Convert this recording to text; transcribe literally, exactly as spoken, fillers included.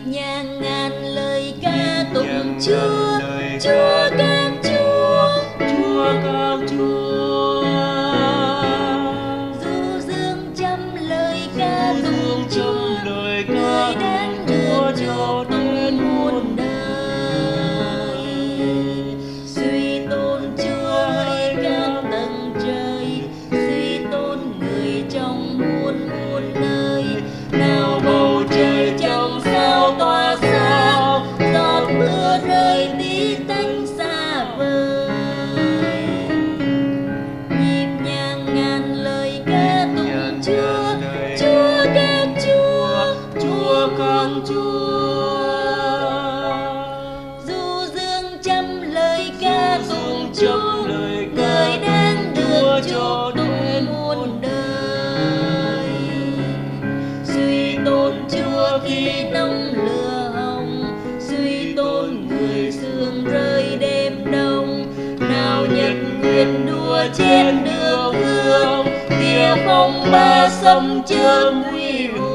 nhàng ngàn lời ca tụng Chúa, Chúa các Chúa, Chúa các Chúa. du dương trăm lời ca Du tụng dương Chúa, trăm lời ca người tụng đáng Chúa được cho cho đến muôn đời. Suy tôn Chúa hỡi các tầng trời, suy tôn người trong muôn muôn nơi. Nào bầu trời trong sao tỏa sáng, giọt mưa rơi tí tách xa vời. Nhịp nhàng ngàn lời ca tụng Chúa, Chúa các Chúa, Chúa các Chúa. du dương trăm lời ca tụng Chúa, Trăm lời ca người đang được Chúa chúc cho đến tụng muôn đời. Suy tôn Chúa khi nóng lửa hồng, suy tôn người sương rơi đêm đông. Nào nhật nguyệt đua trên đường hương, tia phong ba sông chớp nguy hùng.